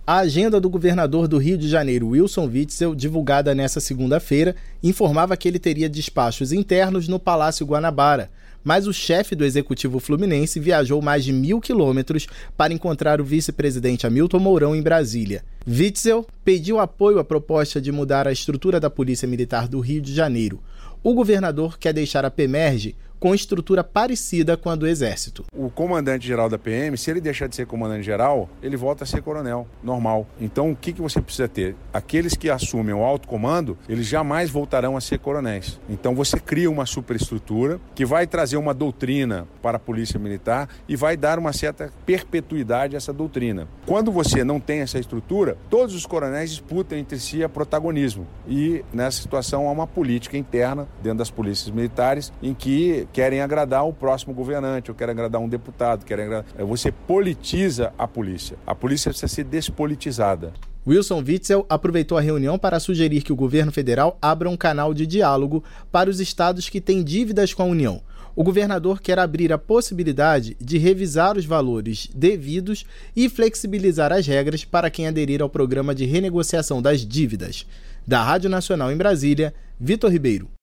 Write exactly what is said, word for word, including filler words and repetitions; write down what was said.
A agenda do governador do Rio de Janeiro, Wilson Witzel, divulgada nesta segunda-feira, informava que ele teria despachos internos no Palácio Guanabara, mas o chefe do Executivo Fluminense viajou mais de mil quilômetros para encontrar o vice-presidente Hamilton Mourão em Brasília. Witzel pediu apoio à proposta de mudar a estrutura da Polícia Militar do Rio de Janeiro. O governador quer deixar a PEMERG com estrutura parecida com a do Exército. O comandante-geral da P M, se ele deixar de ser comandante-geral, ele volta a ser coronel, normal. Então, o que, que você precisa ter? Aqueles que assumem o alto comando, eles jamais voltarão a ser coronéis. Então, você cria uma superestrutura que vai trazer uma doutrina para a Polícia Militar e vai dar uma certa perpetuidade a essa doutrina. Quando você não tem essa estrutura, todos os coronéis disputam entre si a protagonismo. E, nessa situação, há uma política interna dentro das polícias militares em que querem agradar o próximo governante, ou querem agradar um deputado, querem agradar... Você politiza a polícia. A polícia precisa ser despolitizada. Wilson Witzel aproveitou a reunião para sugerir que o governo federal abra um canal de diálogo para os estados que têm dívidas com a União. O governador quer abrir a possibilidade de revisar os valores devidos e flexibilizar as regras para quem aderir ao programa de renegociação das dívidas. Da Rádio Nacional em Brasília, Vitor Ribeiro.